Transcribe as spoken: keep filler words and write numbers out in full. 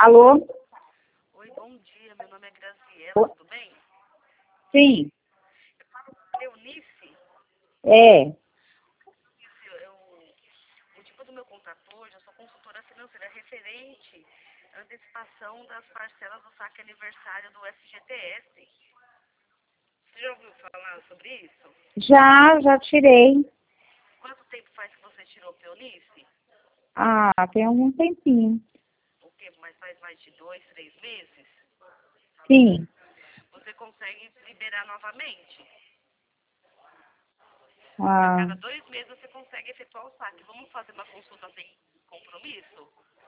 Alô? Oi, bom dia. Meu nome é Graziela, O- tudo bem? Sim, Eunice, é. eu, eu, o tipo do meu contato hoje, eu sou consultora financeira referente à antecipação das parcelas do saque aniversário do F G T S. Você já ouviu falar sobre isso? Já, já tirei. Quanto tempo faz que você tirou, Eunice? Ah, tem algum tempinho. O quê? Mas faz mais de dois, três meses? Sim. Você consegue liberar novamente? A Ah, cada dois meses você consegue efetuar o saque. Vamos fazer uma consulta sem compromisso?